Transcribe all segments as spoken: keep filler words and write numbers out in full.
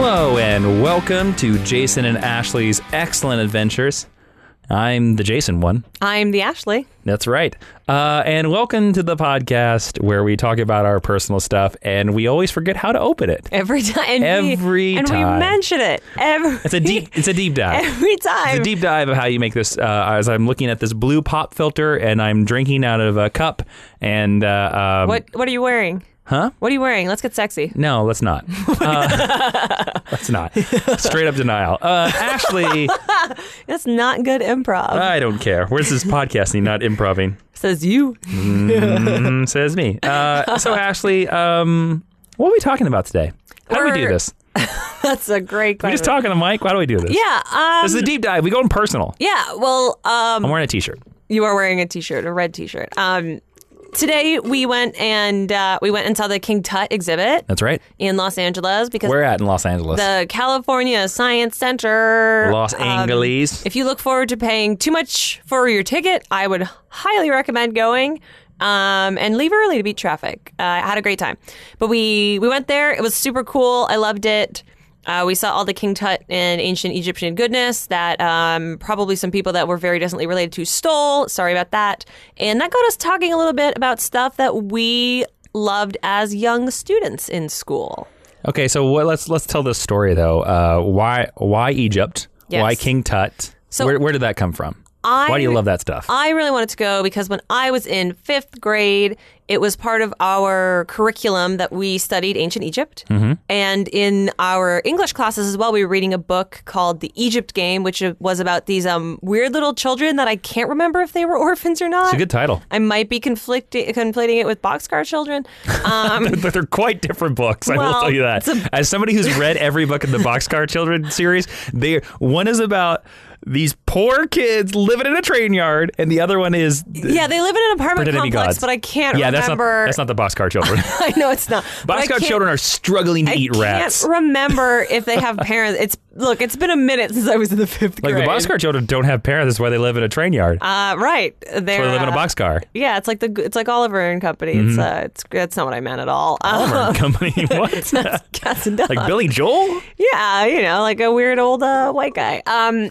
Hello and welcome to Jason and Ashley's Excellent Adventures. I'm the Jason one. I'm the Ashley. That's right. Uh, and welcome to the podcast where we talk about our personal stuff and we always forget how to open it. Every time. And Every we, and time. And we mention it. Every, it's a deep It's a deep dive. Every time. It's a deep dive of how you make this. Uh, as I'm looking at this blue pop filter and I'm drinking out of a cup. And uh, um, What What are you wearing? Huh? What are you wearing? Let's get sexy. No, let's not. Uh, let's not. Straight up denial. Uh, Ashley. That's not good improv. I don't care. Where's this podcasting, not improving? Says you. mm, says me. Uh, so, Ashley, um, what are we talking about today? How do we do this? That's a great question. We just talking to Mike? Why do we do this? Yeah. Um, this is a deep dive. We go in personal. Yeah. Well, um, I'm wearing a t-shirt. You are wearing a t-shirt, a red t-shirt. Um, Today we went and uh, we went and saw the King Tut exhibit. That's right. In Los Angeles because we're at in Los Angeles. The California Science Center. Los Angeles. Um, if you look forward to paying too much for your ticket, I would highly recommend going. Um, and leave early to beat traffic. Uh, I had a great time, but we we went there. It was super cool. I loved it. Uh, we saw all the King Tut and ancient Egyptian goodness that um, probably some people that were very distantly related to stole. Sorry about that. And that got us talking a little bit about stuff that we loved as young students in school. Okay, so what, let's let's tell this story though. Uh, why why Egypt? Yes. Why King Tut? So where where did that come from? I, Why do you love that stuff? I really wanted to go because when I was in fifth grade, it was part of our curriculum that we studied ancient Egypt. Mm-hmm. And in our English classes as well, we were reading a book called The Egypt Game, which was about these um, weird little children that I can't remember if they were orphans or not. It's a good title. I might be conflicting, conflating it with Boxcar Children. Um, they're, they're quite different books, I well, will tell you that. A, As somebody who's read every book in the Boxcar Children series, they one is about these poor kids living in a train yard, and the other one is yeah, they live in an apartment complex, but I can't yeah, remember. That's not, that's not the Boxcar Children. I know it's not. Boxcar Children are struggling to I eat rats. I can't remember if they have parents. It's look, it's been a minute since I was in the fifth like grade. Like the Boxcar Children don't have parents. That's why they live in a train yard. Uh, right. They're, that's why they live in a uh, boxcar. Yeah, it's like the it's like Oliver and Company. Mm-hmm. It's uh, it's that's not what I meant at all. Oliver uh, and Company. What? That's Cats and Dogs. Like Billy Joel? Yeah, you know, like a weird old uh, white guy. Um,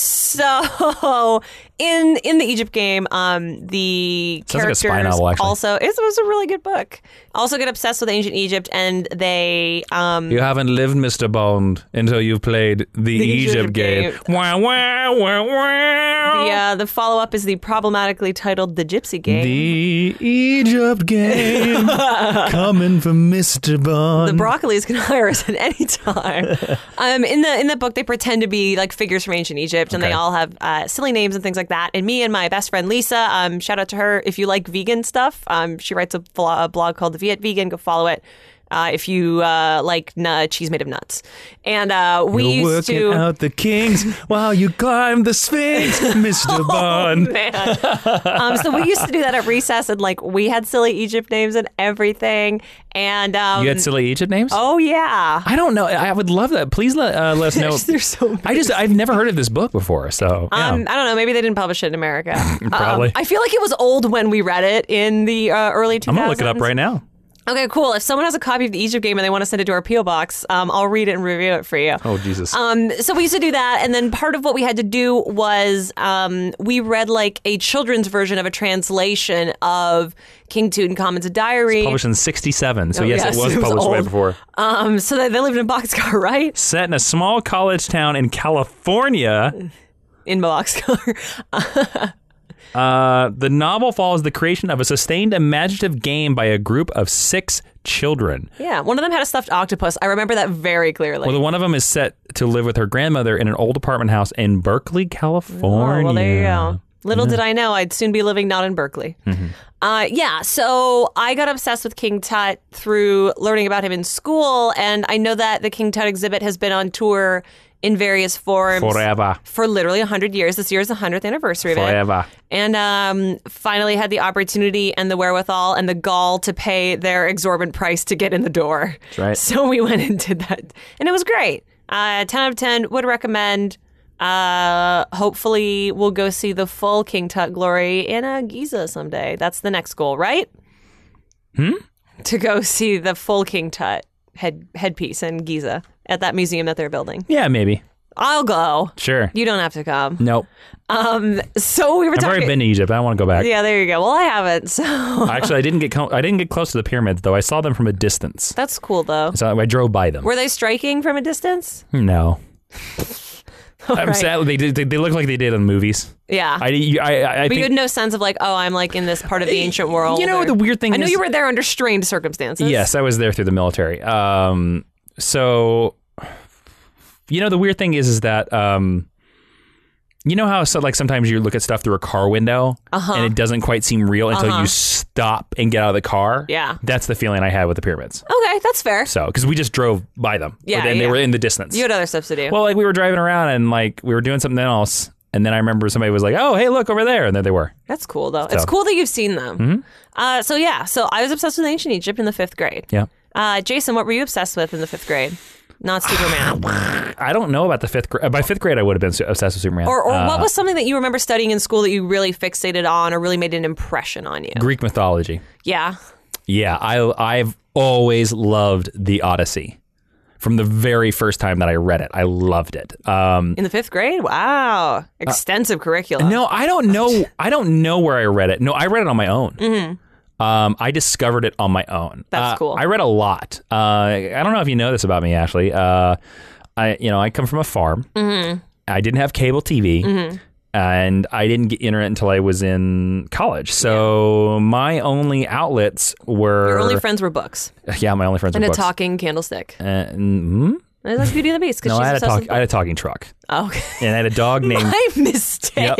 so in in the Egypt Game, um, the Sounds characters like a spy novel, actually. also it was a really good book. Also get obsessed with ancient Egypt, and they um. You haven't lived, Mister Bond, until you've played the, the Egypt, Egypt game. game. Wow, wow, wow, wow. The uh, the follow up is the problematically titled The Gypsy Game. The Egypt game coming from Mister Bond. The Broccolis can hire us at any time. um, in the in the book, they pretend to be like figures from ancient Egypt, and Okay. they all have uh, silly names and things like that. And me and my best friend Lisa, um, shout out to her. If you like vegan stuff, um, she writes a, blo- a blog called The Viet Vegan. Go follow it. Uh, if you uh, like n- cheese made of nuts. And uh, we You're used working to... out the kinks while you climb the Sphinx, Mister Bond. Oh, man. um, so we used to do that at recess, and like we had silly Egypt names and everything. And um, You had silly Egypt names? Oh, yeah. I don't know. I would love that. Please let, uh, let us know. They're so many. I just, I've never heard of this book before, so. Yeah. Um, I don't know. Maybe they didn't publish it in America. Probably. Um, I feel like it was old when we read it in the uh, early two I'm thousands. going to look it up right now. Okay, cool. If someone has a copy of the Egypt Game and they want to send it to our P O box, um, I'll read it and review it for you. Oh, Jesus. Um, so we used to do that, and then part of what we had to do was um, we read like a children's version of a translation of King Tutankhamun's diary. Published in sixty-seven, so Oh, yes, yes, it was it was published way old. before. Um, so they, they lived in a boxcar, right? Set in a small college town in California. In a boxcar. Uh, the novel follows the creation of a sustained imaginative game by a group of six children. Yeah, one of them had a stuffed octopus. I remember that very clearly. Well, the one of them is set to live with her grandmother in an old apartment house in Berkeley, California. Oh, well, there you go. Little did I know I'd soon be living not in Berkeley. Mm-hmm. Uh, yeah, so I got obsessed with King Tut through learning about him in school, and I know that the King Tut exhibit has been on tour in various forms Forever. for literally one hundred years. This year is the one hundredth anniversary of Forever. it. And um, finally had the opportunity and the wherewithal and the gall to pay their exorbitant price to get in the door. That's right. So we went and did that. And it was great. Uh, ten out of ten, would recommend. Uh, hopefully we'll go see the full King Tut glory in uh, Giza someday. That's the next goal, right? Hmm? To go see the full King Tut head headpiece in Giza. at that museum that they're building. Yeah, maybe. I'll go. Sure. You don't have to come. Nope. Um. So we were I've talking. already been to Egypt. I don't want to go back. Yeah, there you go. Well, I haven't. So Actually, I didn't get co- I didn't get close to the pyramids though. I saw them from a distance. that's cool though. So I drove by them. Were they striking from a distance? No. All I'm right. sad. They did. They, they look like they did in movies. Yeah. I, I, I, I but you think, had no sense of like, oh, I'm like in this part of the ancient world. You know, or- the weird thing I know is- you were there under strained circumstances. Yes, I was there through the military. Um, so, you know, the weird thing is, is that, um, you know how so like sometimes you look at stuff through a car window Uh-huh. and it doesn't quite seem real until Uh-huh. you stop and get out of the car. Yeah. That's the feeling I had with the pyramids. Okay, that's fair. So, because we just drove by them. Yeah, and yeah. they were in the distance. You had other stuff to do. Well, like we were driving around and like we were doing something else. And then I remember somebody was like, oh, hey, look over there. And there they were. That's cool, though. So- It's cool that you've seen them. Mm-hmm. Uh, so, yeah. So, I was obsessed with ancient Egypt in the fifth grade. Yeah. Uh, Jason, what were you obsessed with in the fifth grade? Not Superman. I don't know about the fifth grade. By fifth grade, I would have been su- obsessed with Superman. or or Uh, what was something that you remember studying in school that you really fixated on or really made an impression on you? Greek mythology. Yeah. Yeah, I, I've always loved the Odyssey. From the very first time that I read it, I loved it. Um, In the fifth grade? Wow. Extensive curriculum. no, I don't know. I don't know where I read it. No, I read it on my own. Mm-hmm. Um, I discovered it on my own. That's Uh, cool. I read a lot. Uh, I don't know if you know this about me, Ashley. Uh, I, you know, I come from a farm. Mm-hmm. I didn't have cable T V. Mm-hmm. And I didn't get internet until I was in college. So my only outlets were... Your only friends were books Yeah, my only friends and were a books. talking candlestick. Uh, mm, And that's Beauty and the Beast because no, she's I had, a obsessed talk, with I had a talking truck. Oh, okay. And I had a dog named... My mistake.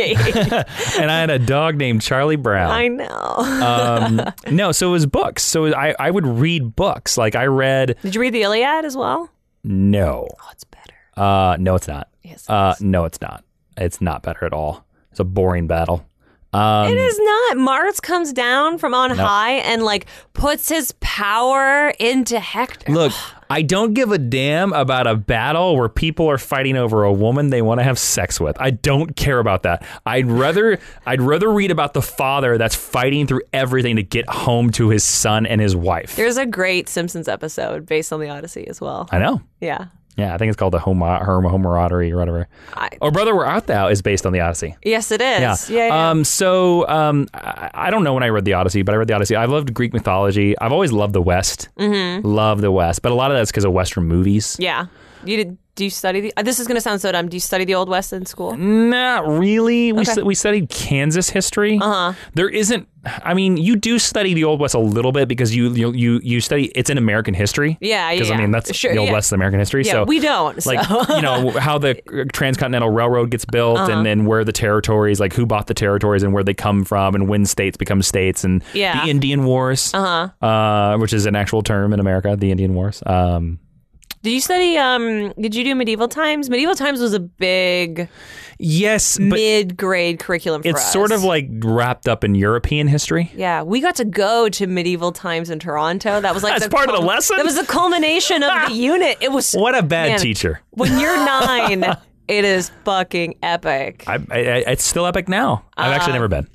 and I had a dog named Charlie Brown. I know. um, no, so it was books. So I, I would read books. Like I read... Did you read the Iliad as well? No. Oh, it's better. Uh, no, it's not. Yes, it Uh, is. no, it's not. It's not better at all. It's a boring battle. Um, It is not. Mars comes down from on high and like puts his power into Hector. Look, I don't give a damn about a battle where people are fighting over a woman they want to have sex with. I don't care about that. I'd rather I'd rather read about the father that's fighting through everything to get home to his son and his wife. There's a great Simpsons episode based on the Odyssey as well. I know. Yeah. Yeah, I think it's called the Homo, Homo, Homeroddery or whatever. I, Oh, Brother, Where Art Thou is based on the Odyssey. yes, it is. Yeah. Yeah. yeah. Um. So, um, I, I don't know when I read the Odyssey, but I read the Odyssey. I loved Greek mythology. I've always loved the West. Mm-hmm. Love the West, but a lot of that's because of Western movies. yeah. You did? Do you study the? Uh, this is going to sound so dumb. Do you study the Old West in school? Not really. We Okay. stu- we studied Kansas history. Uh huh. There isn't. I mean, you do study the Old West a little bit because you you you, you study. It's in American history. Yeah. Yeah. Because I mean that's sure, the Old yeah. West is American history. Yeah, so we don't. So. like you know how the transcontinental railroad gets built Uh-huh. and then where the territories, like who bought the territories and where they come from and when states become states and Yeah. the Indian Wars, Uh-huh. uh, which is an actual term in America, the Indian Wars. Um, Did you study? Um. Did you do medieval times? Medieval times was a big yes, but mid-grade curriculum for it's us. sort of like wrapped up in European history. Yeah, we got to go to medieval times in Toronto. That was like That's the part of the lesson? That was the culmination of the unit. It was What a bad Man, teacher. When you're nine, it is fucking epic. I, I, I, it's still epic now. I've Uh, actually never been.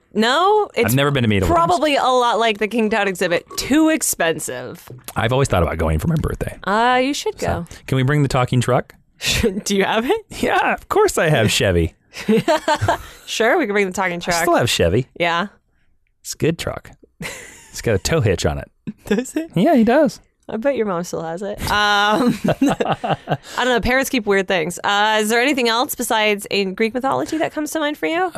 No, it's I've never been to medieval times. probably a lot like the King Tut exhibit. Too expensive. I've always thought about going for my birthday. Uh, you should go. Can we bring the talking truck? Do you have it? Yeah, of course I have Chevy. Sure, we can bring the talking I truck. still have Chevy. Yeah. It's a good truck. It's got a tow hitch on it. Does it? Yeah, he does. I bet your mom still has it. Um, I don't know. Parents keep weird things. Uh, is there anything else besides in Greek mythology that comes to mind for you?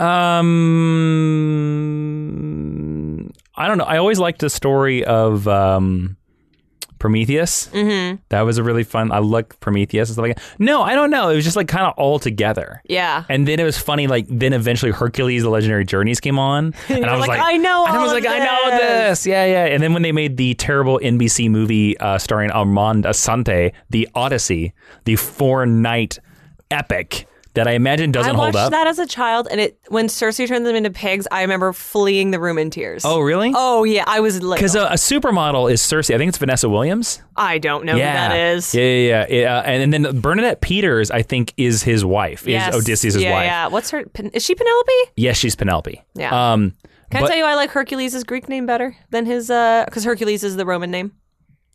Um, I don't know. I always liked the story of um, Prometheus. Mm-hmm. That was a really fun. I like Prometheus and stuff like that. No, I don't know. It was just like kind of all together. Yeah. And then it was funny. Like then eventually Hercules: The Legendary Journeys came on, and I was like, like, I know And I all was of like, I know this. this. Yeah, yeah. And then when they made the terrible N B C movie uh, starring Armand Assante, The Odyssey, the four night epic that I imagine doesn't I hold watched up. that as a child, and it when Cersei turned them into pigs, I remember fleeing the room in tears. Oh, really? Oh yeah, I was like, Because a, a supermodel is Cersei. I think it's Vanessa Williams. I don't know Yeah, who that is. Yeah, yeah, yeah. yeah. And, and then Bernadette Peters, I think, is his wife. Yes. Is Odysseus' yeah, wife? Yeah, what's her? Pen- Is she Penelope? Yes, she's Penelope. Yeah. Um, Can but- I tell you I like Hercules' Greek name better than his? uh Because Hercules is the Roman name.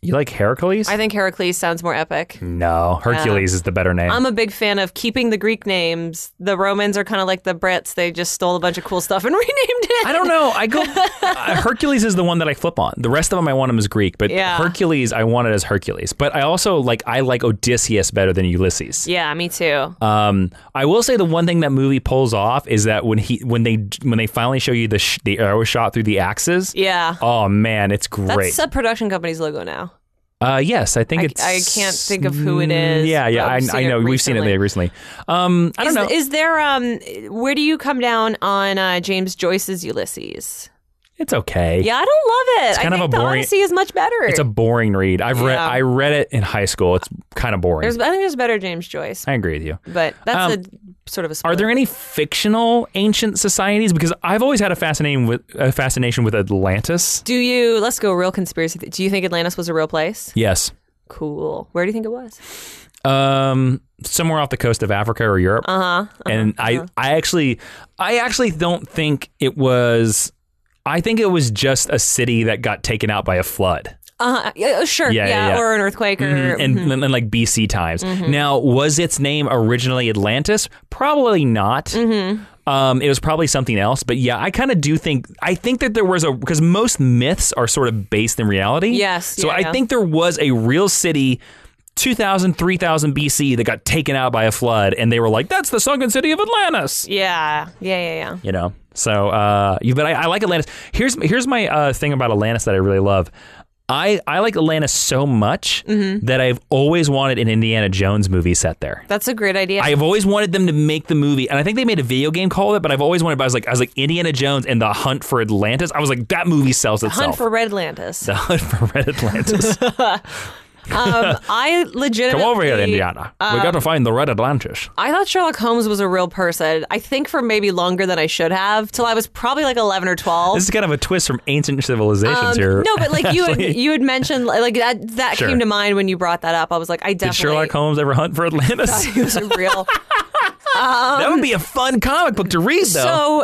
You like Heracles? I think Heracles sounds more epic. no, Hercules is the better name. I'm a big fan of keeping the Greek names. The Romans are kind of like the Brits. They just stole a bunch of cool stuff and renamed it. I don't know. I go. uh, Hercules is the one that I flip on. The rest of them I want them as Greek, but Yeah. Hercules I want it as Hercules. But I also like I like Odysseus better than Ulysses. Yeah, me too. Um, I will say the one thing that movie pulls off is that when he when they when they finally show you the sh- the arrow shot through the axes. Yeah. Oh man, it's great. That's a production company's logo now. Uh, yes, I think I, it's. I can't think of who it is. Yeah, yeah, but I, I've seen I know. it We've seen it recently. recently. Um, I don't is, know. Is there um? Where do you come down on uh, James Joyce's Ulysses? It's okay. Yeah, I don't love it. It's kind I of think a the boring- Odyssey is much better. It's a boring read. I've read. Yeah. I read it in high school. It's kind of boring. There's, I think there's better James Joyce, I agree with you. but that's Um, a sort of a. Split. Are there any fictional ancient societies? Because I've always had a fascination with a fascination with Atlantis. Do you? Let's go real conspiracy. th- Do you think Atlantis was a real place? Yes. Cool. Where do you think it was? Um, somewhere off the coast of Africa or Europe. Uh huh. Uh-huh, and I, I actually, I actually don't think it was. I think it was just a city that got taken out by a flood. Uh huh. Sure. Yeah, Yeah, yeah, yeah. Or an earthquake, or Mhm, and, and, and like B C times. Now, was its name originally Atlantis? Probably not. Mm-hmm. Um, it was probably something else. But yeah, I kind of do think, I think that there was a, because most myths are sort of based in reality. Yes, So yeah, I yeah. think there was a real city two thousand, three thousand B C that got taken out by a flood. And they were like, that's the sunken city of Atlantis. yeah, yeah, yeah, yeah. You know, so uh, you, but I, I like Atlantis. Here's here's my uh, thing about Atlantis that I really love. I, I like Atlantis so much Mm-hmm. that I've always wanted an Indiana Jones movie set there. That's a great idea. I've always wanted them to make the movie, and I think they made a video game called it. But I've always wanted. I was like, I was like Indiana Jones and the Hunt for Atlantis. I was like, that movie sells itself. Hunt for Red Atlantis. the Hunt for Red Atlantis. um, I legitimately Come over here, Indiana. we got um, to find the Red Atlantis. I thought Sherlock Holmes was a real person. I think for maybe longer than I should have, till I was probably like eleven or twelve. This is kind of a twist from ancient civilizations Um, here. no, but like you had, Ashley. you had mentioned like that that Sure. came to mind when you brought that up. I was like, I Did definitely Sherlock Holmes ever hunt for Atlantis? he was a real. that would be a fun comic book to read, though. So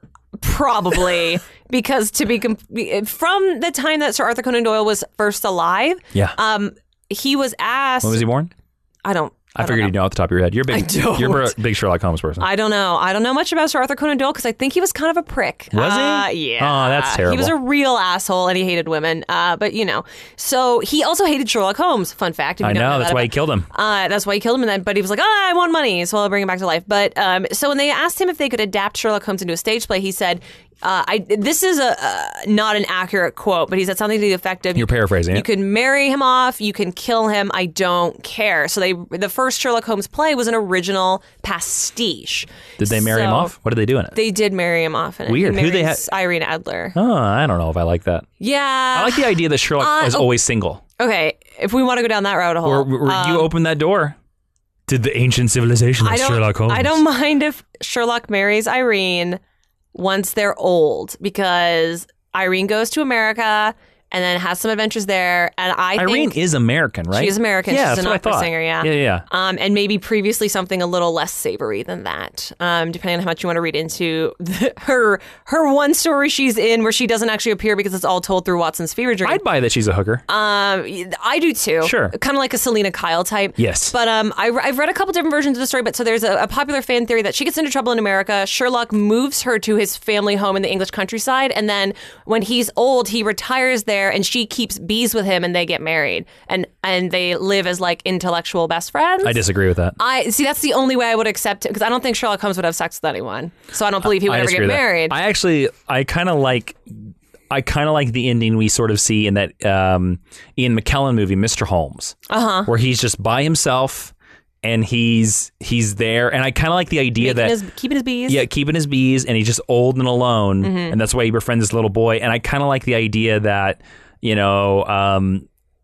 probably because to be com- from the time that Sir Arthur Conan Doyle was first alive, Yeah. um, he was asked. When was he born? I don't. I, I figured don't you'd know off the top of your head. You're a big, I don't. You're a big Sherlock Holmes person. I don't know. I don't know much about Sir Arthur Conan Doyle because I think he was kind of a prick. Was he? Uh, yeah. Oh, that's terrible. He was a real asshole and he hated women. Uh, but you know, so he also hated Sherlock Holmes. Fun fact. If you I don't know. know That's that why he about- killed him. Uh, that's why he killed him. And then, but he was like, "Oh, I want money, so I'll bring him back to life." But um, so when they asked him if they could adapt Sherlock Holmes into a stage play, he said, uh, "I this is a uh, not an accurate quote, but he said something to the effect of You're paraphrasing You it. can marry him off, you can kill him. I don't care." So they the first Sherlock Holmes play was an original pastiche. Did they marry him So off? What did they do in it? They did marry him off. In it. Weird. He Who they marries Irene Adler. Oh, I don't know if I like that. Yeah. I like the idea that Sherlock Uh, was oh. always single. Okay, if we want to go down that rabbit hole, Or, or um, you open that door. Did the ancient civilization of I don't, Sherlock Holmes? I don't mind if Sherlock marries Irene once they're old because Irene goes to America and then has some adventures there. And I Irene think is American, right? she is American. Yeah, She's that's an what I opera thought. singer, yeah. Yeah, yeah. Um, and maybe previously something a little less savory than that, um, depending on how much you want to read into the, her her one story she's in where she doesn't actually appear because it's all told through Watson's fever dream. I'd buy that she's a hooker. Um, I do too. Sure. Kind of like a Selena Kyle type. Yes. But um, I, I've read a couple different versions of the story. But so there's a, a popular fan theory that she gets into trouble in America. Sherlock moves her to his family home in the English countryside, and then when he's old, he retires there, and she keeps bees with him, and they get married, and and they live as like intellectual best friends. I disagree with that. I see. That's the only way I would accept it because I don't think Sherlock Holmes would have sex with anyone. So I don't believe he would I ever disagree get with that. married. I actually, I kind of like, I kind of like the ending we sort of see in that um, Ian McKellen movie, Mister Holmes, uh-huh. where he's just by himself and he's he's there, and I kind of like the idea Making that his, keeping his bees. yeah, keeping his bees, and he's just old and alone, Mm-hmm. and that's why he befriends this little boy, and I kind of like the idea that you know. Um,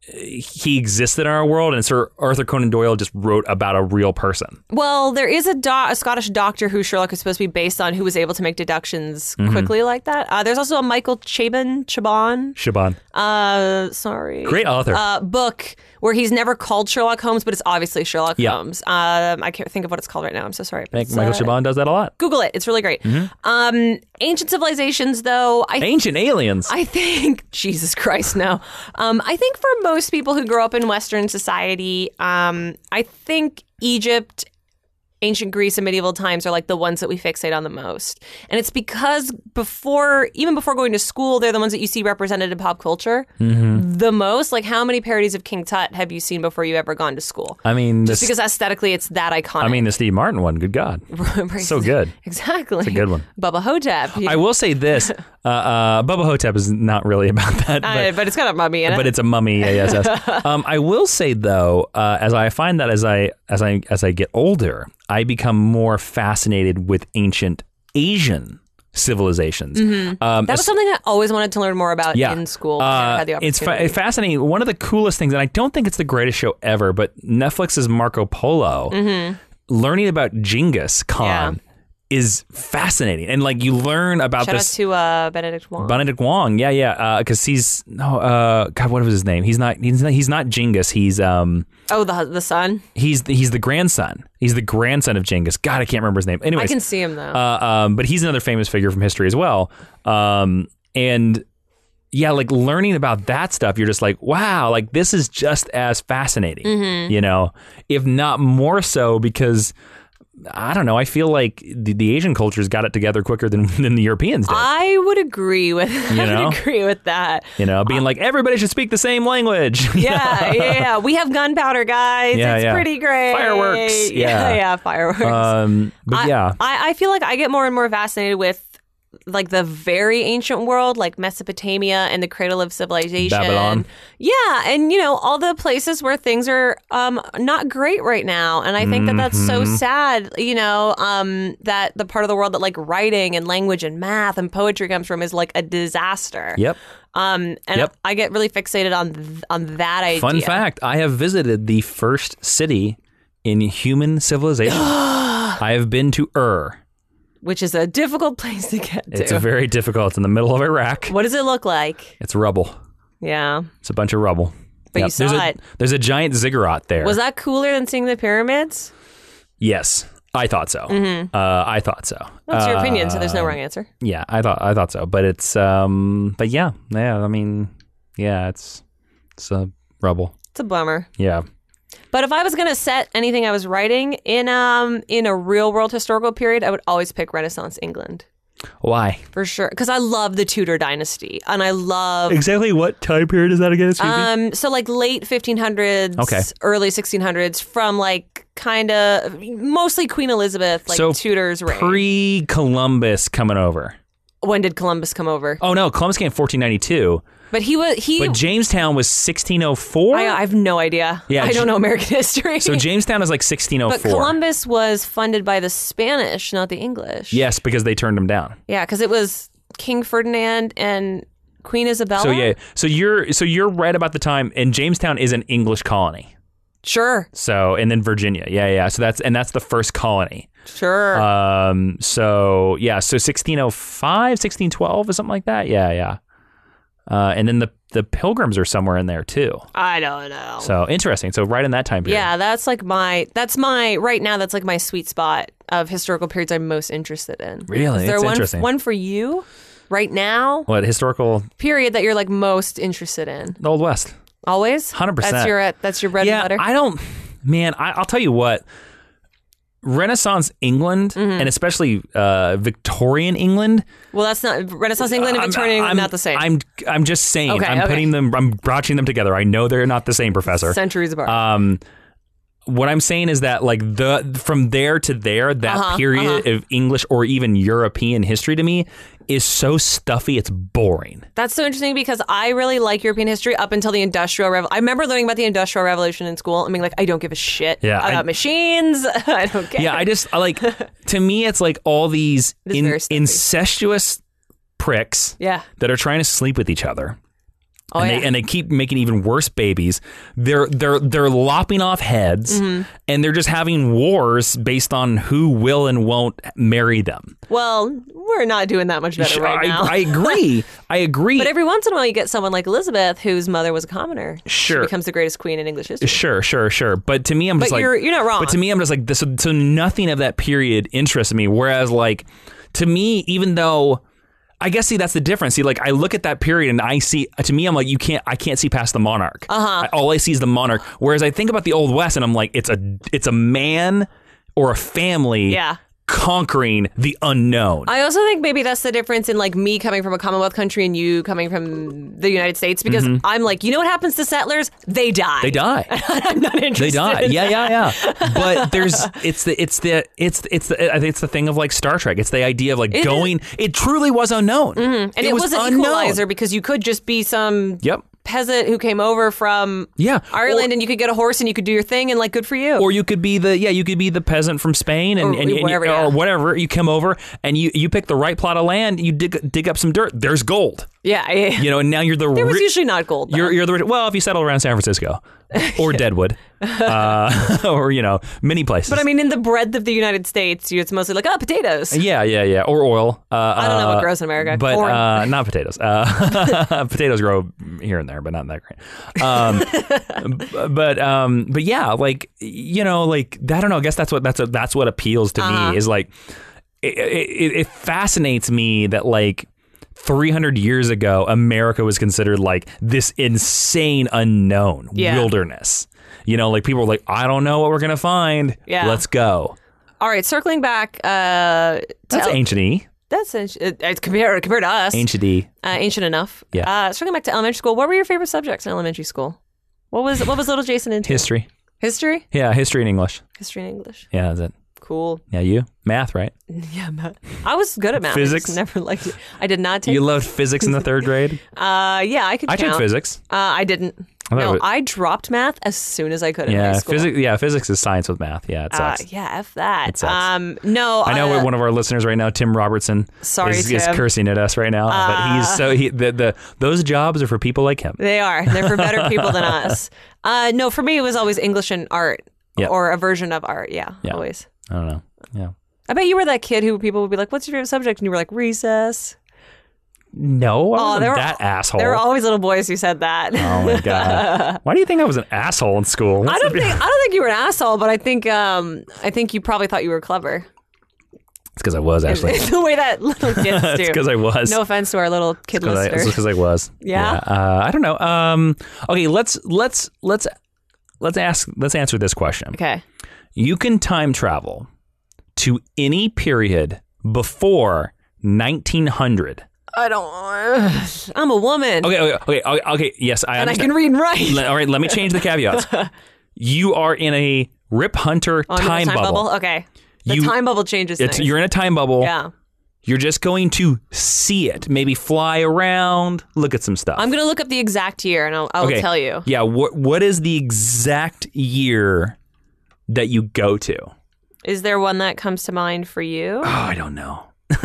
he existed in our world, and Sir Arthur Conan Doyle just wrote about a real person. Well, there is a, do- a Scottish doctor who Sherlock is supposed to be based on who was able to make deductions Mm-hmm. quickly like that. Uh, there's also a Michael Chabon, Chabon, Shaban. uh, sorry. Great author. Uh, book where he's never called Sherlock Holmes, but it's obviously Sherlock Yeah. Holmes. Um, I can't think of what it's called right now. I'm so sorry. I think It's, Michael uh, Chabon does that a lot. Google it. It's really great. Mm-hmm. Um, ancient civilizations, though, I Ancient aliens. I think, Jesus Christ, no. Um, I think for most people who grow up in Western society, um, I think Egypt, ancient Greece, and medieval times are like the ones that we fixate on the most. And it's because before, even before going to school, they're the ones that you see represented in pop culture Mm-hmm. the most. Like, how many parodies of King Tut have you seen before you ever gone to school? I mean, Just this, because aesthetically it's that iconic. I mean, the Steve Martin one. Good God, so good. Exactly. It's a good one. Bubba Hotep. I will say this: uh, uh, Bubba Hotep is not really about that, but, Uh, but it's got a mummy in it. but it's a mummy. Yes, yes. um, I will say though, uh, as I find that as I as I as I get older, I become more fascinated with ancient Asian civilizations. Um, That was something I always wanted to learn more about yeah. in school. I never Uh, had the it's fa- opportunity. fascinating. One of the coolest things, and I don't think it's the greatest show ever, but Netflix's Marco Polo, learning about Genghis Khan Yeah. is fascinating. And like you learn about Shout out this. to uh, Benedict Wong. Benedict Wong, yeah, yeah, because he's no, uh, God, what was his name? He's not, he's not, he's not Genghis. He's um, oh, the the son. he's the, he's the grandson. He's the grandson of Genghis. God, I can't remember his name. Anyways, I can see him though. uh, um, but he's another famous figure from history as well. Um, and yeah, like learning about that stuff, you're just like, wow, like this is just as fascinating, Mm-hmm. you know, if not more so, because I don't know, I feel like the, the Asian cultures got it together quicker than, than the Europeans did. I would agree with. You I know? would agree with that. You know, being like, everybody should speak the same language. Yeah, yeah, yeah. We have gunpowder, guys. Yeah, it's yeah. pretty great. Fireworks, Yeah, yeah. yeah, fireworks. um, but I, yeah. I, I feel like I get more and more fascinated with like the very ancient world, like Mesopotamia and the cradle of civilization. Babylon. Yeah, and you know all the places where things are um, not great right now, and I think that that's so Mm-hmm. sad. You know, um, that the part of the world that like writing and language and math and poetry comes from is like a disaster. Yep. Um, and Yep. I get really fixated on th- on that idea. Fun fact, I have visited the first city in human civilization. I have been to Ur. Which is a difficult place to get to. It's a very difficult. It's in the middle of Iraq. What does it look like? It's rubble. Yeah. It's a bunch of rubble. But you there's saw a, it. There's a giant ziggurat there. Was that cooler than seeing the pyramids? Yes, I thought so. Uh, I thought so. That's your Uh, opinion, so there's no wrong answer. Yeah, I thought I thought so. But it's um. But yeah, yeah. I mean, yeah. It's it's a rubble. It's a bummer. Yeah. But if I was going to set anything I was writing in um in a real world historical period, I would always pick Renaissance England. Why? For sure. Because I love the Tudor dynasty. And I love... Exactly what time period is that again? Excuse me? Um, so like late fifteen hundreds, Okay. early sixteen hundreds, from like kind of mostly Queen Elizabeth, like So Tudor's reign. Pre-Columbus coming over. When did Columbus come over? Oh no, Columbus came in fourteen ninety-two. But he was he. But Jamestown was sixteen oh four. I, I have no idea. Yeah, I don't J- know American history. So Jamestown is like sixteen oh but four. Columbus was funded by the Spanish, not the English. Yes, because they turned him down. Yeah, because it was King Ferdinand and Queen Isabella. So yeah, so you're so you're right about the time, and Jamestown is an English colony. Sure, So and then Virginia, yeah, yeah. So that's and that's the first colony. sure. Um. So yeah. So sixteen oh five, sixteen twelve, or something like that. Yeah, yeah. Uh, and then the the Pilgrims are somewhere in there too. I don't know. So interesting. So right in that time period. Yeah, that's like my that's my right now. That's like my sweet spot of historical periods I'm most interested in. Really? Is there It's one interesting. one for you right now? What historical? Period that you're like most interested in? The Old West. Always, one hundred percent. That's your that's your bread yeah, and butter. I don't. Man, I, I'll tell you what. Renaissance England, Mm-hmm. and especially uh, Victorian England. well, that's not Renaissance England and I'm- Victorian England. I'm- Not the same. I'm I'm just saying. Okay, I'm okay. putting them. I'm batching them together. I know they're not the same, Professor. Centuries apart. Um, what I'm saying is that like the from there to there, that Uh-huh, period uh-huh. of English or even European history to me is so stuffy. It's boring. That's so interesting because I really like European history up until the Industrial Revolution. I remember learning about the Industrial Revolution in school and being like, I don't give a shit Yeah, about I- machines. I don't care. Yeah, I just I like to me it's like all these It is in, very stuffy. incestuous pricks Yeah. that are trying to sleep with each other. Oh, and yeah. they and they keep making even worse babies. They're they're they're lopping off heads, Mm-hmm. and they're just having wars based on who will and won't marry them. Well, we're not doing that much better right I, now. I agree. I agree. But every once in a while, you get someone like Elizabeth, whose mother was a commoner. Sure. She becomes the greatest queen in English history. Sure, sure, sure. But to me, I'm just But like, you're- you're not wrong. But to me, I'm just like this. So nothing of that period interests me. Whereas, like, to me, even though. I guess, see, that's the difference. See, like, I look at that period and I see, to me, I'm like, you can't, I can't see past the monarch. Uh-huh. All I see is the monarch. Whereas I think about the Old West and I'm like, it's a, it's a man or a family Yeah. conquering the unknown. I also think maybe that's the difference in like me coming from a Commonwealth country and you coming from the United States, because I'm like, you know what happens to settlers? They die. Mm-hmm. They die. I'm not interested. They die. in Yeah, that. yeah, yeah. But there's, it's the, it's the, it's, it's the, I think it's the thing of like Star Trek. It's the idea of like It going, it truly was unknown. And it, was, an unknown. equalizer because you could just be some Yep. peasant who came over from Yeah. Ireland Or- and you could get a horse and you could do your thing and like good for you. Or you could be the yeah, you could be the peasant from Spain and, Or and, and you- wherever, or yeah. whatever. You come over and you, you pick the right plot of land. You dig dig up some dirt. There's gold. yeah, yeah. You know, and now you're the There was ri- usually not gold. though. you're you're the rich- well if you settle around San Francisco or Deadwood uh, or you know many places. But I mean, in the breadth of the United States, you- it's mostly like, oh, potatoes. Yeah, yeah, yeah, or oil. Uh, I don't know what uh, grows in America. but Corn. uh, not potatoes. Uh, potatoes grow here and there, but not that great. Um, b- but um, but yeah, like you know, like I don't know. I guess that's what that's what that's what appeals to Uh-huh. me is like it, it, it fascinates me that like three hundred years ago, America was considered like this insane unknown Yeah. wilderness. You know, like people were like, I don't know what we're gonna find. Yeah. Let's go. All right, circling back. Uh, to That's El- ancient E. That's ancient, it's compared compared to us. Ancient E. Uh, ancient enough. Yeah. Uh, circling back to elementary school, what were your favorite subjects in elementary school? What was what was little Jason into? History. History. Yeah, history and English. History and English. Yeah, that's it. Cool. Yeah, you? Math, right? Yeah, math. I was good at math. Physics? I just never liked it. I did not take. You loved physics in the third grade? uh, yeah, I could. I count. took physics. Uh, I didn't. I thought no, it was- I dropped math as soon as I could in high Yeah, school. physics. Yeah, physics is science with math. Yeah, it Uh, sucks. yeah, f that. It sucks. Um, no, I know uh, one of our listeners right now, Tim Robertson, Sorry, is, is Tim. Uh, cursing at us right now. but he's so he the, the those jobs are for people like him. They are. They're for better people than us. Uh, no, for me, it was always English and art, Yeah. or a version of art. Yeah, Yeah. always. I don't know. Yeah. I bet you were that kid who people would be like, "What's your favorite subject?" And you were like, "Recess." No, I wasn't there were that asshole. There were always little boys who said that. Oh my god! Why do you think I was an asshole in school? I What's don't the- think I don't think you were an asshole, but I think um, I think you probably thought you were clever. It's because I was actually. It's the way that little kids do. It's because I was. No offense to our little kid Cause I, it's listeners. because I was. Yeah? Uh, I don't know. Um, okay, let's let's let's let's ask let's answer this question. Okay. You can time travel to any period before nineteen hundred. I don't. I'm a woman, Okay, okay, okay, okay. okay yes, I and I understand. can read and write. Le- All right, let me change the caveats. You are in a Rip Hunter Oh, I'm in a time, bubble. Okay. The You- time bubble changes It's, things. you're in a time bubble. Yeah. You're just going to see it. Maybe fly around, look at some stuff. I'm gonna look up the exact year, and I'll, I'll Okay. tell you. Yeah, what what is the exact year that you go to? Is there one that comes to mind for you? Oh, I don't know.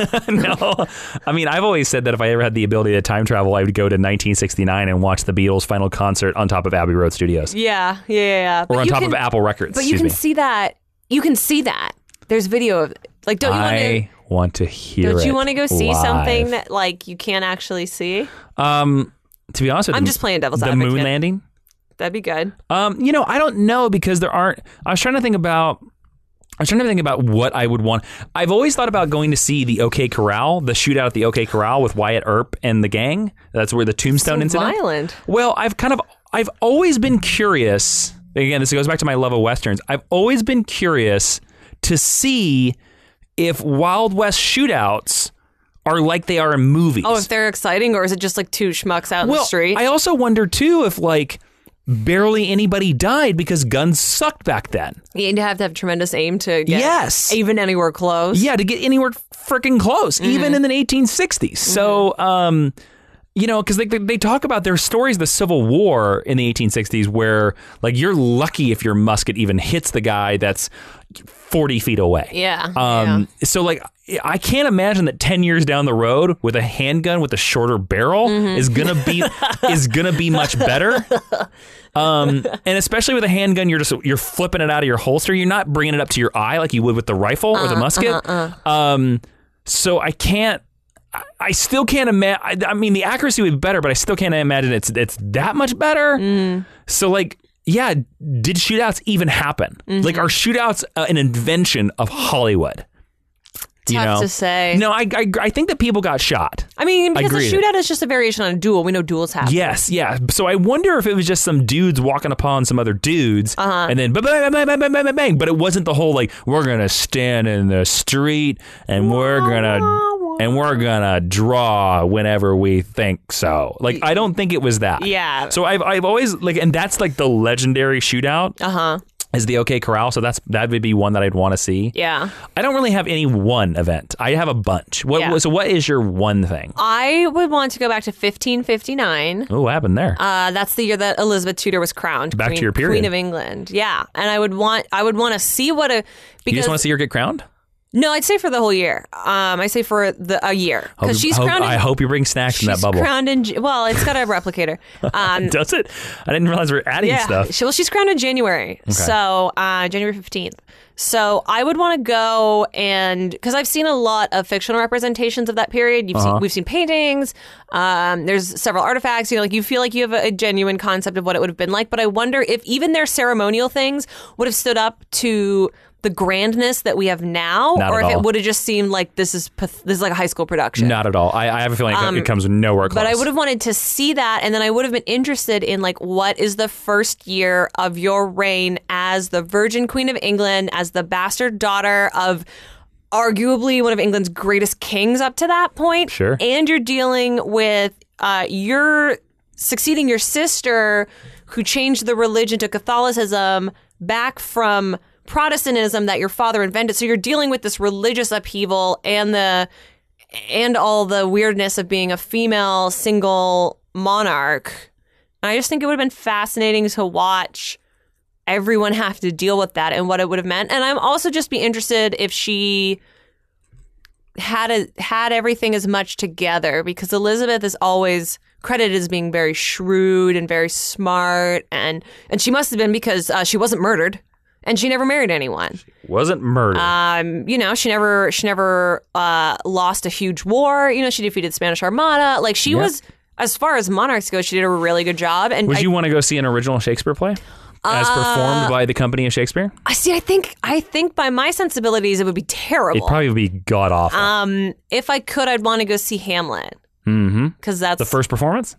No. I mean, I've always said that if I ever had the ability to time travel, I would go to nineteen sixty-nine and watch the Beatles' final concert on top of Abbey Road Studios. Yeah, yeah, yeah. yeah. Or But on you top can- of Apple Records. But you excuse can me. see that. You can see that. There's video of it. Like, don't you want to? I want to hear Don't it. you want to go see live. something that like you can't actually see? Um, to be honest with you, I'm just playing devil's the advocate. moon landing. That'd be good. Um, you know, I don't know because there aren't. I was trying to think about. I was trying to think about what I would want. I've always thought about going to see the OK Corral, the shootout at the OK Corral with Wyatt Earp and the gang. That's where the Tombstone So incident. violent. Well, I've kind of, I've always been curious. Again, this goes back to my love of westerns. I've always been curious to see if Wild West shootouts are like they are in movies. Oh, if they're exciting, or is it just like two schmucks out in well, the street? I also wonder too if like barely anybody died because guns sucked back then. You'd have to have tremendous aim to get Yes. even anywhere close. Yeah, to get anywhere freaking close, Mm-hmm. even in the eighteen sixties. So, um, You know, because they, they they talk about their stories of the Civil War in the eighteen sixties where, like, you're lucky if your musket even hits the guy that's forty feet away. Yeah. Um. yeah. So, like, I can't imagine that ten years down the road with a handgun with a shorter barrel mm-hmm. is gonna be is gonna be much better. Um, and especially with a handgun, you're just you're flipping it out of your holster. You're not bringing it up to your eye like you would with the rifle uh, or the musket. Uh, uh. Um. So I can't. I still can't imagine. I mean, the accuracy would be better, but I still can't imagine it's it's that much better. Mm. So, like, yeah, did shootouts even happen? Mm-hmm. Like, are shootouts uh, an invention of Hollywood? Tough you know? to say. No, I, I I think that people got shot. I mean, because I a shootout is just a variation on a duel. We know duels happen. Yes, yeah. So I wonder if it was just some dudes walking upon some other dudes, uh-huh. and then bang, bang, bang, bang, bang, bang, bang. But it wasn't the whole, like, we're gonna stand in the street and we're gonna. And we're gonna draw whenever we think so. Like, I don't think it was that. Yeah. So I've I've always like, and that's like the legendary shootout. Uh huh. Is the OK Corral? So that's that would be one that I'd want to see. Yeah. I don't really have any one event. I have a bunch. What yeah. so what is your one thing? I would want to go back to fifteen fifty-nine. Oh, what happened there? Uh, that's the year that Elizabeth Tudor was crowned. Back Queen, to your period. Queen of England. Yeah, and I would want I would want to see what a. Because, you just want to see her get crowned? No, I'd say for the whole year. Um, I say for the a year because she's hope, crowned. In, I hope you bring snacks in that bubble. She's crowned in. Well, it's got a replicator. Um, Does it? I didn't realize we we're adding yeah, stuff. She, well, she's crowned in January, okay. so uh, January fifteenth. So I would want to go and because I've seen a lot of fictional representations of that period. You've uh-huh. seen, we've seen paintings. Um, there's several artifacts. You know, like you feel like you have a, a genuine concept of what it would have been like. But I wonder if even their ceremonial things would have stood up to the grandness that we have now, Not or if all. it would have just seemed like this is this is like a high school production. Not at all. I, I have a feeling um, it comes nowhere close. But I would have wanted to see that, and then I would have been interested in like what is the first year of your reign as the Virgin Queen of England, as the bastard daughter of arguably one of England's greatest kings up to that point. Sure. And you're dealing with uh, you're succeeding your sister who changed the religion to Catholicism back from Protestantism that your father invented. So you're dealing with this religious upheaval and the and all the weirdness of being a female single monarch. And I just think it would have been fascinating to watch everyone have to deal with that and what it would have meant. And I'm also just be interested if she had a, had everything as much together, because Elizabeth is always credited as being very shrewd and very smart, and and she must have been, because uh, she wasn't murdered. And she never married anyone. She wasn't murdered. Um, you know, she never she never uh, lost a huge war. You know, she defeated the Spanish Armada. Like, she yeah. was, as far as monarchs go, she did a really good job. And would I, you want to go see an original Shakespeare play as uh, performed by the Company of Shakespeare? I see. I think I think by my sensibilities, it would be terrible. It'd probably be god awful. Um, if I could, I'd want to go see Hamlet. Mm-hmm. Because that's the first performance.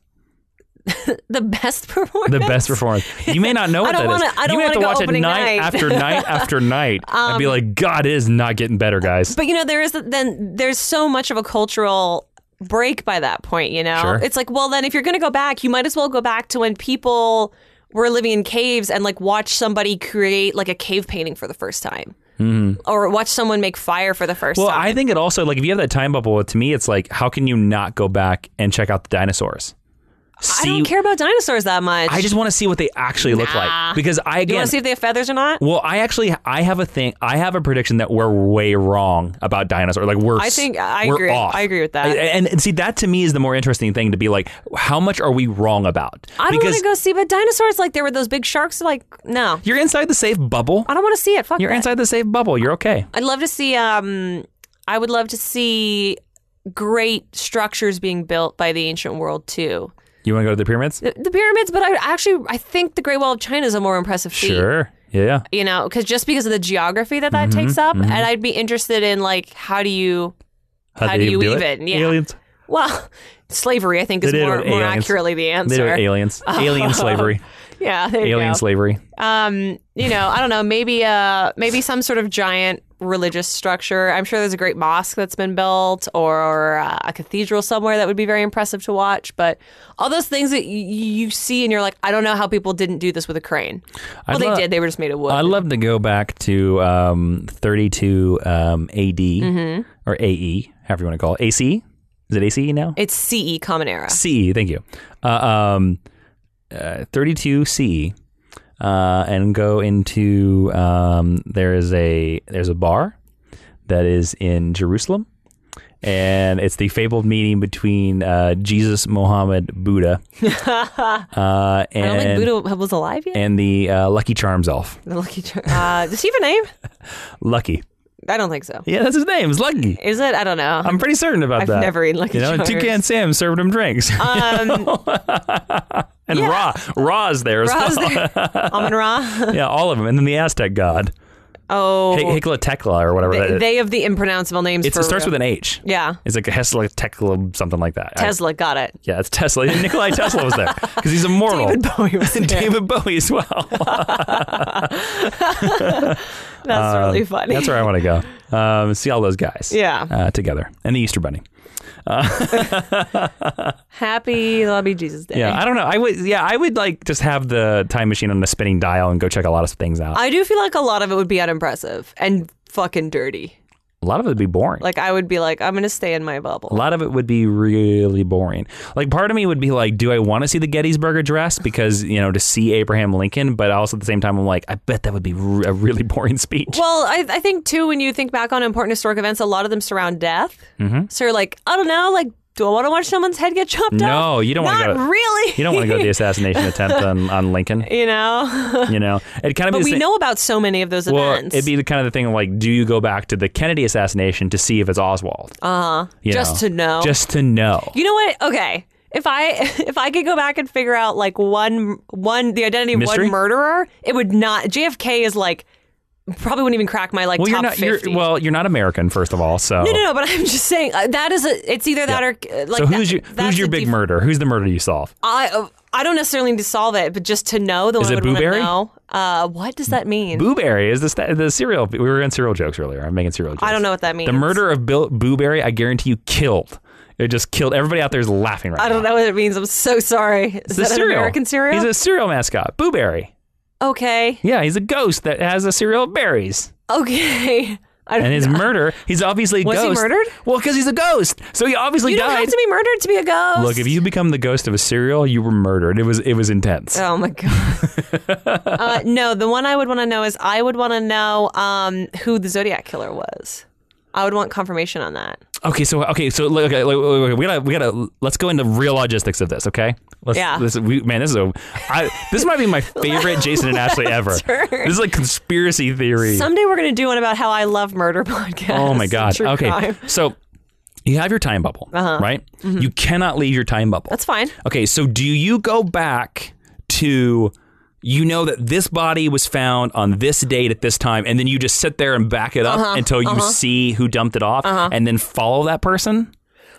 The best performance? The best performance. You may not know what that wanna, is. I don't you may have to watch it night, night after night after night um, and be like, God, it is not getting better, guys. But, you know, there is then there's so much of a cultural break by that point, you know? Sure. It's like, well, then if you're going to go back, you might as well go back to when people were living in caves and, like, watch somebody create, like, a cave painting for the first time. Mm-hmm. Or watch someone make fire for the first well, time. Well, I think it also, like, if you have that time bubble, to me, it's like, how can you not go back and check out the dinosaurs? See, I don't care about dinosaurs that much. I just want to see what they actually look nah. like, because I again, you want to see if they have feathers or not. Well, I actually I have a thing. I have a prediction that we're way wrong about dinosaurs. Like we're I think I we're agree. Off. I agree with that. I, and, and see, that to me is the more interesting thing, to be like, how much are we wrong about? I don't want to go see, but dinosaurs, like there were those big sharks. Like no, you're inside the safe bubble. I don't want to see it. Fuck You're that. inside the safe bubble. You're okay. I'd love to see. Um, I would love to see great structures being built by the ancient world too. You want to go to the pyramids? The, the pyramids, but I actually I think the Great Wall of China is a more impressive feat. Sure. Yeah. You know, because just because of the geography that that mm-hmm, takes up, mm-hmm. and I'd be interested in like how do you how, how do you do weave it? it? Yeah. Aliens. Well, slavery I think is more, more accurately the answer. They do it aliens. Alien slavery. Yeah. There you Alien go. slavery. Um, you know, I don't know. Maybe uh, maybe some sort of giant religious structure. I'm sure there's a great mosque that's been built, or uh, a cathedral somewhere that would be very impressive to watch. But all those things that y- you see and you're like, I don't know how people didn't do this with a crane. Well, I'd they lo- did. They were just made of wood. I'd love to go back to um, thirty-two um, A D mm-hmm. or A E, however you want to call it. A C? Is it A C E now? It's C E, Common Era. C E, thank you. Uh, um, uh, thirty-two C E, uh, and go into um, there is a there's a bar that is in Jerusalem, and it's the fabled meeting between uh, Jesus, Muhammad, Buddha, uh, and I don't think Buddha was alive yet. and the uh, Lucky Charms elf. The Lucky Charm. Uh, does he have a name? Lucky. I don't think so. Yeah, that's his name. It's Lucky. Is it? I don't know. I'm pretty certain about I've that. never eaten Lucky You know, Charms. Toucan Sam served him drinks. Um, and yeah. Ra. Ra's there as Ra's well. there. Amun Ra. Yeah, all of them. And then the Aztec god. Oh. H- Hikla Tekla or whatever that They, is. they have the impronounceable names It's, for it starts with an H. Yeah. It's like a Hesla Tekla, something like that. I- Tesla, got it. yeah, it's Tesla. Nikolai Tesla was there because he's immortal. David Bowie was there. David Bowie as well. That's Um, really funny. That's where I want to go. Um, see all those guys. Yeah. Uh, together. And the Easter Bunny. Happy Lobby Jesus Day. Yeah, I don't know. I would. Yeah, I would like just have the time machine on the spinning dial and go check a lot of things out. I do feel like a lot of it would be unimpressive and fucking dirty. A lot of it would be boring. Like, I would be like, I'm going to stay in my bubble. A lot of it would be really boring. Like, part of me would be like, do I want to see the Gettysburg Address because, you know, to see Abraham Lincoln? But also at the same time, I'm like, I bet that would be r- a really boring speech. Well, I, I think, too, when you think back on important historic events, a lot of them surround death. Mm-hmm. So you're like, I don't know, like, do I want to watch someone's head get chopped off? No, you don't want to Not go. really. You don't want to go to the assassination attempt on, on Lincoln. You know? You know, it kind of. But be the we same- know about so many of those Well, events. it'd be the kind of the thing of like, do you go back to the Kennedy assassination to see if it's Oswald? Uh-huh. You Just know? to know. Just to know. You know what? Okay. If I if I could go back and figure out like one one the identity of Mystery? one murderer, it would not. J F K is like probably wouldn't even crack my like Well, top you're not. fifty. You're, well, you're not American, first of all. So no, no, no. But I'm just saying uh, that is a. It's either that Yeah. or uh, like. so who's that, your that's who's your a big def- murder? Who's the murder you solve? I uh, I don't necessarily need to solve it, but just to know the Is one I it would want to Booberry? know. Uh, what does that mean? Booberry is the sta- the cereal. We were in cereal jokes earlier. I'm making cereal jokes. I don't know what that means. The murder of Bill Booberry, I guarantee you, killed. It just killed. Everybody out there is laughing right now. I don't know what it means. I'm so sorry. Is It's that a an cereal. American cereal? He's a cereal mascot. Booberry. Okay. Yeah, he's a ghost that has a cereal of berries. Okay. I don't And his know. murder, he's obviously a Was he ghost. murdered? Well, because he's a ghost. So he obviously You don't died. have to be murdered to be a ghost. Look, if you become the ghost of a cereal, you were murdered. It was it was intense. Oh my god. uh, no, the one I would want to know is I would want to know um, who the Zodiac killer was. I would want confirmation on that. Okay, so okay, so look, okay, look, look, look, we gotta we gotta let's go into real logistics of this. Okay, let's, Yeah. This, we, man, this is a I, this might be my favorite Jason and Ashley ever. Sure. This is like conspiracy theory. Someday we're going to do one about how I love murder podcasts. Oh my god. True Okay, crime. so you have your time bubble, Uh-huh. right? You cannot leave your time bubble. That's fine. Okay, so do you go back to, you know that this body was found on this date at this time, and then you just sit there and back it up Uh-huh, until you uh-huh. see who dumped it off, and then follow that person?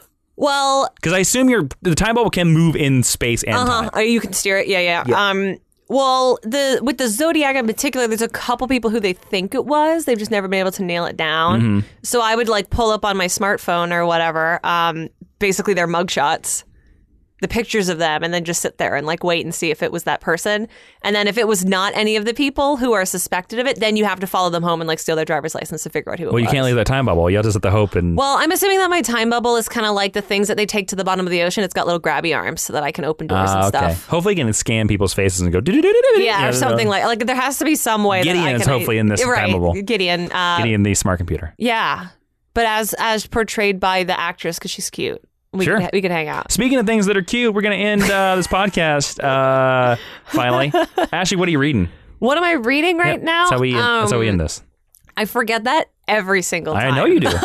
Well, Because I assume your the time bubble can move in space and uh-huh. time. Oh, you can steer it. Yeah, yeah. Yeah. Um. Well, the with the Zodiac in particular, there's a couple people who they think it was. They've just never been able to nail it down. Mm-hmm. So I would like pull up on my smartphone or whatever, um, basically their mugshots, the pictures of them, and then just sit there and like wait and see if it was that person. And then if it was not any of the people who are suspected of it, then you have to follow them home and like steal their driver's license to figure out who it Well, was. you can't leave that time bubble. You have to sit the hope and. Well, I'm assuming that my time bubble is kind of like the things that they take to the bottom of the ocean. It's got little grabby arms so that I can open doors Ah, and okay. stuff. Hopefully, you can scan people's faces and go. "Do-do-do-do-do-do." Yeah, or something like like there has to be some way Gideon that I is can hopefully in this right, time bubble. Gideon, uh, Gideon, the smart computer. yeah, but as as portrayed by the actress because she's cute. We Sure. could, we could hang out. Speaking of things that are cute, we're going to end uh, this podcast uh, finally. Ashley, what are you reading? What am I reading right Yep, now? That's how we. that's how we Um, end this. I forget that every single time. I know you do.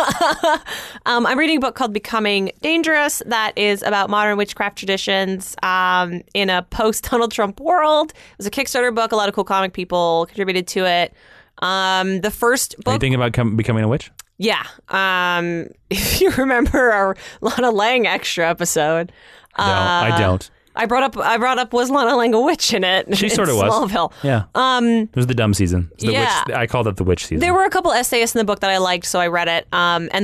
Um, I'm reading a book called Becoming Dangerous that is about modern witchcraft traditions um, in a post-Donald Trump world. It was a Kickstarter book. A lot of cool comic people contributed to it. Um, the first Are you book... thinking about com- becoming a witch? Yeah. Um, if you remember our Lana Lang extra episode... No, I don't. I brought up I brought up was Lana Lang a witch in it? She in sort of was. Smallville. Yeah. Um, it was the dumb season. It's the yeah. witch, I called it the witch season. There were a couple essayists in the book that I liked, so I read it. Um, and the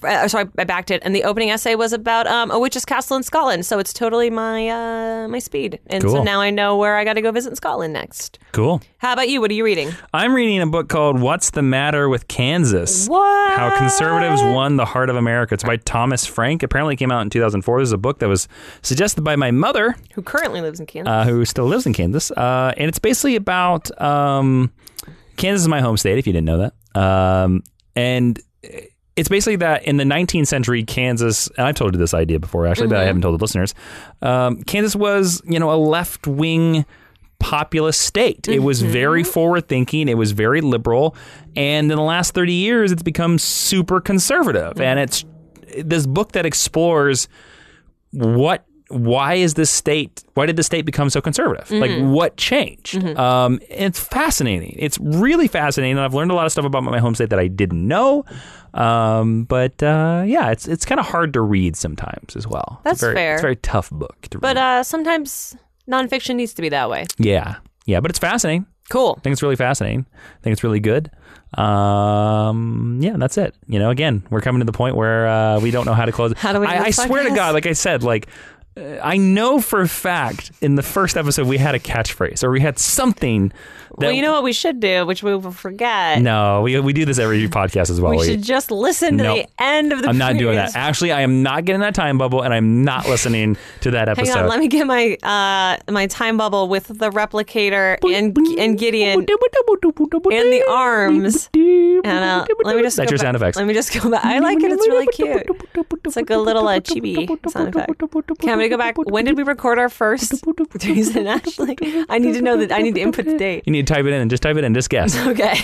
Uh, so I, I backed it, and the opening essay was about um, a witch's castle in Scotland. So it's totally my uh, my speed, and Cool. so now I know where I got to go visit in Scotland next. Cool. How about you? What are you reading? I'm reading a book called What's the Matter with Kansas? What? How Conservatives Won the Heart of America. It's by Thomas Frank. Apparently it came out in two thousand four. This is a book that was suggested by my mother, Who currently lives in Kansas? uh, who still lives in Kansas. Uh, and it's basically about um, Kansas is my home state, if you didn't know that. Um, and it's basically that in the nineteenth century, Kansas, and I've told you this idea before, actually, mm-hmm. but I haven't told the listeners. Um, Kansas was, you know, a left-wing populist state. Mm-hmm. It was very forward-thinking. It was very liberal. And in the last thirty years, it's become super conservative. Mm-hmm. And it's this book that explores what, why is this state, why did the state become so conservative? Mm-hmm. Like, what changed? Mm-hmm. Um, it's fascinating. It's really fascinating. And I've learned a lot of stuff about my home state that I didn't know. Um, but uh, yeah, it's it's kind of hard to read sometimes as well. That's it's very, fair. It's a very tough book to but, read. But uh, sometimes nonfiction needs to be that way. Yeah. Yeah, but it's fascinating. Cool. I think it's really fascinating. I think it's really good. Um, yeah, that's it. You know, again, we're coming to the point where uh, we don't know how to close it. How do we do I, I this swear to podcast? God, like I said, like, uh, I know for a fact in the first episode we had a catchphrase or we had something that... Well, you know what we should do, which we will forget? No, we we do this every podcast as well. We We- should just listen to Nope. the end of the I'm not doing previous- that. Actually, I am not getting that time bubble, and I'm not listening to that episode. Hang on, let me get my uh, my time bubble with the replicator and and Gideon and the arms. And uh, let me just That's go your back. sound effects. Let me just go back. I like it. It's really cute. It's like a little uh, chibi sound effect. Okay, I'm gonna go back. When did we record our first Teresa and Ashley? I need to know that. I need to input the date. You need to type it in and just type it in. Just guess. Okay. I-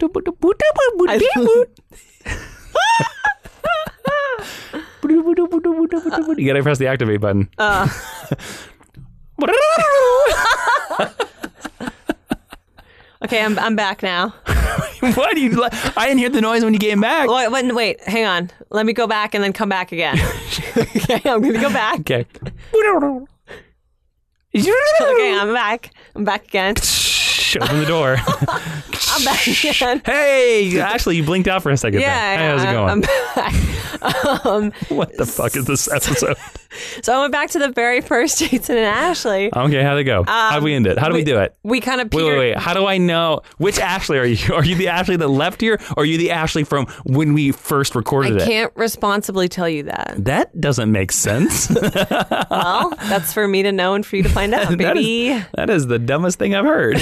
You gotta press the activate button. Uh. Okay, I'm I'm back now. Why do you? li- I didn't hear the noise when you came back. Wait, wait, wait, hang on. Let me go back and then come back again. Okay, I'm gonna go back. Okay. Okay, I'm back. I'm back again. Open the door. I'm back again. Hey, Ashley, you blinked out for a second. Yeah, there. Hey, how's it going? I'm back. Um, What the fuck is this episode? so I went back to the very first Jason and Ashley. Okay, how'd it go? How'd we end it? How do we, we- do it? We kind of Wait, wait, wait. How do I know which Ashley are you? Are you the Ashley that left here, or are you the Ashley from when we first recorded I it? can't responsibly tell you that. That doesn't make sense. Well, that's for me to know and for you to find out, that, baby. is, that is the dumbest thing I've heard.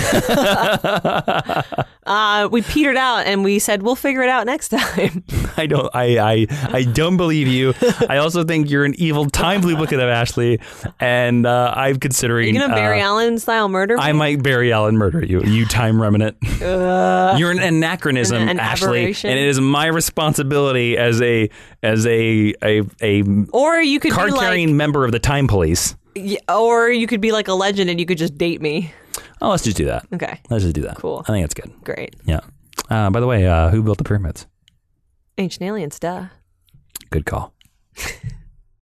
Uh, we petered out and we said we'll figure it out next time. I don't. I, I. I don't believe you. I also think you're an evil time duplicate of Ashley, and uh, I'm considering. You gonna Barry uh, Allen style murder me? I might Barry Allen murder you. You time remnant. Uh, You're an anachronism, An- an Ashley, aberration. and it is my responsibility as a as a a, a or you could card be carrying like, member of the time police. y- or you could be like a legend and you could just date me. Oh, let's just do that. Okay, Let's just do that. Cool. I think that's good. great. Yeah. Uh, by the way, uh, who built the pyramids? Ancient aliens, duh. Good call.